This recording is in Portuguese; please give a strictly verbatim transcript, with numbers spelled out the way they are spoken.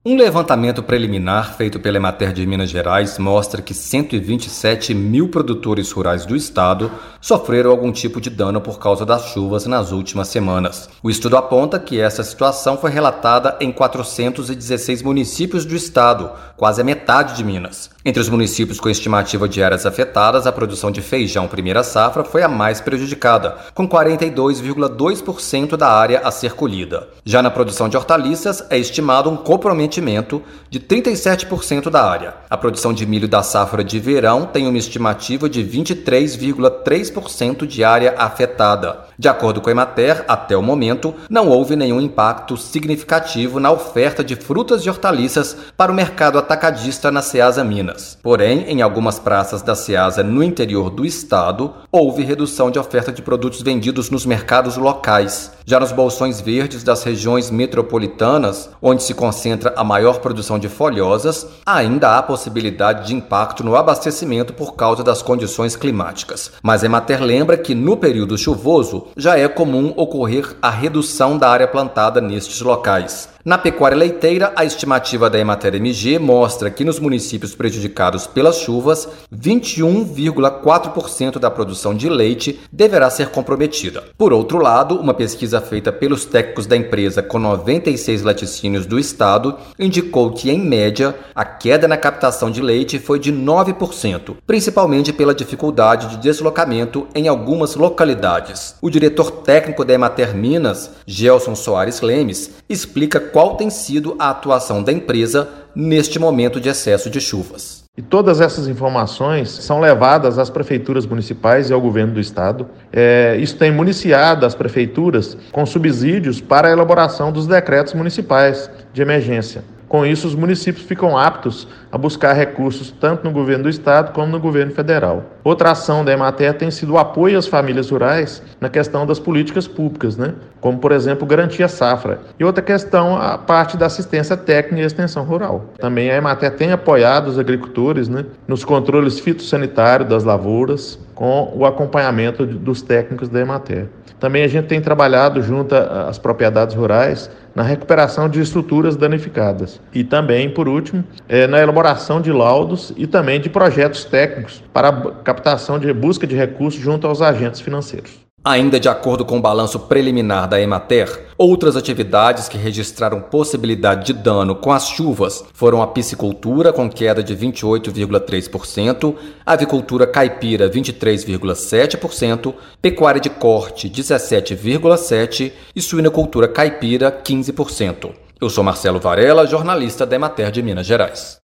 Um levantamento preliminar feito pela Emater de Minas Gerais mostra que cento e vinte e sete mil produtores rurais do estado sofreram algum tipo de dano por causa das chuvas nas últimas semanas. O estudo aponta que essa situação foi relatada em quatrocentos e dezesseis municípios do estado, quase a metade de Minas. Entre os municípios com estimativa de áreas afetadas, a produção de feijão primeira safra foi a mais prejudicada, com quarenta e dois vírgula dois por cento da área a ser colhida. Já na produção de hortaliças, é estimado um comprometimento de trinta e sete por cento da área. A produção de milho da safra de verão tem uma estimativa de vinte e três vírgula três por cento de área afetada. De acordo com a Emater, até o momento, não houve nenhum impacto significativo na oferta de frutas e hortaliças para o mercado atacadista na Ceasa Minas. Porém, em algumas praças da Ceasa no interior do estado, houve redução de oferta de produtos vendidos nos mercados locais. Já nos bolsões verdes das regiões metropolitanas, onde se concentra a maior produção de folhosas, ainda há possibilidade de impacto no abastecimento por causa das condições climáticas. Mas a Emater lembra que no período chuvoso já é comum ocorrer a redução da área plantada nestes locais. Na pecuária leiteira, a estimativa da Emater M G mostra que nos municípios prejudicados pelas chuvas, vinte e um vírgula quatro por cento da produção de leite deverá ser comprometida. Por outro lado, uma pesquisa feita pelos técnicos da empresa com noventa e seis laticínios do estado indicou que, em média, a queda na captação de leite foi de nove por cento, principalmente pela dificuldade de deslocamento em algumas localidades. O diretor técnico da Emater Minas, Gelson Soares Lemes, explica qual tem sido a atuação da empresa neste momento de excesso de chuvas. E todas essas informações são levadas às prefeituras municipais e ao governo do estado. É, isso tem municiado as prefeituras com subsídios para a elaboração dos decretos municipais de emergência. Com isso, os municípios ficam aptos a buscar recursos tanto no governo do estado como no governo federal. Outra ação da Emater tem sido o apoio às famílias rurais na questão das políticas públicas, né? Como, por exemplo, garantia safra. E outra questão, a parte da assistência técnica e extensão rural. Também a Emater tem apoiado os agricultores, né, nos controles fitossanitários das lavouras, com o acompanhamento dos técnicos da Emater. Também a gente tem trabalhado junto às propriedades rurais na recuperação de estruturas danificadas. E também, por último, é, na elaboração de laudos e também de projetos técnicos para a captação de busca de recursos junto aos agentes financeiros. Ainda de acordo com o balanço preliminar da Emater, outras atividades que registraram possibilidade de dano com as chuvas foram a piscicultura, com queda de vinte e oito vírgula três por cento, avicultura caipira, vinte e três vírgula sete por cento, pecuária de corte, dezessete vírgula sete por cento e suinocultura caipira, quinze por cento. Eu sou Marcelo Varela, jornalista da Emater de Minas Gerais.